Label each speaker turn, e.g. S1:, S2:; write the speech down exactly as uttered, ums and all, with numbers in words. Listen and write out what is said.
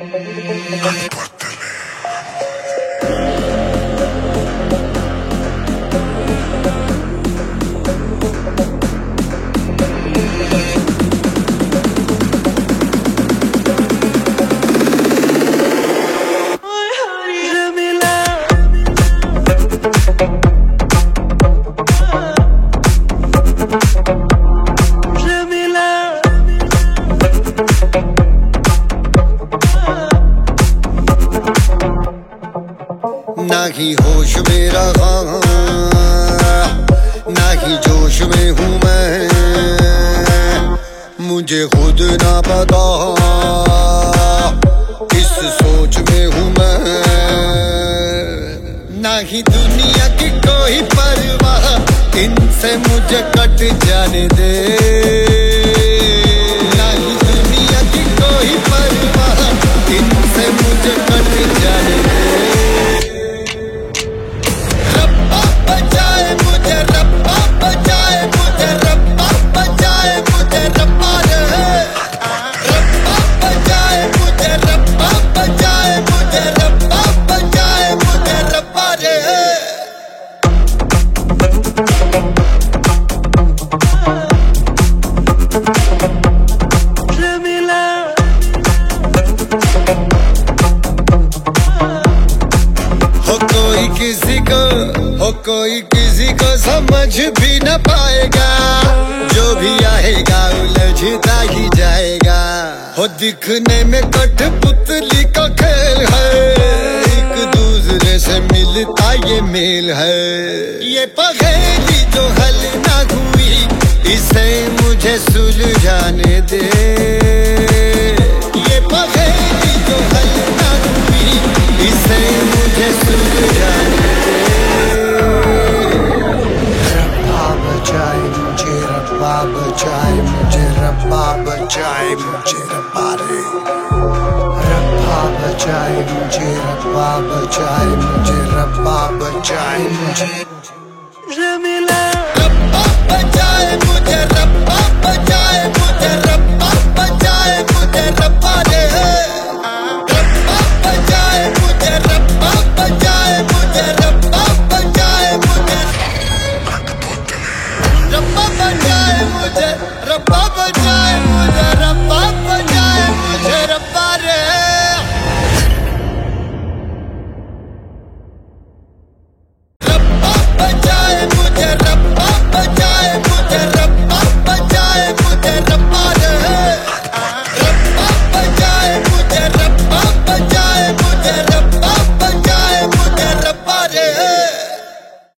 S1: ना ही होश मेरा हाँ, ना ही जोश में हूँ मैं, मुझे खुद ना पता किस सोच में हूँ मैं। ना ही दुनिया की कोई परवाह, इनसे मुझे कट जाने दे। ना ही दुनिया की कोई परवाह, इनसे मुझे कट जाने दे। किसी को हो कोई किसी को समझ भी न पाएगा, जो भी आएगा उलझता ही जाएगा। हो दिखने में कठपुतली का खेल है, एक दूसरे से मिलता ये मेल है। ये पहेली जो हल ना हुई, इसे मुझे सुलझाने दे। ये पहेली जो हल ना हुई, इसे मुझे सुलझाने दे।
S2: रब्बा बचाए मुझे, रब्बा बचाए मुझे, रब्बा बचाए मुझे रब्बा रे। रब्बा बचाए मुझे, रब्बा बचाए मुझे, रब्बा बचाए मुझे।
S1: रब्बा बचाए मुझे, रब्बा बचाए मुझे, रब्बा बचाए मुझे रब्बा रे। रब्बा बचाए मुझे, रब्बा बचाए मुझे, रब्बा बचाए मुझे। रब्बा बचाए मुझे, रब्बा बचाए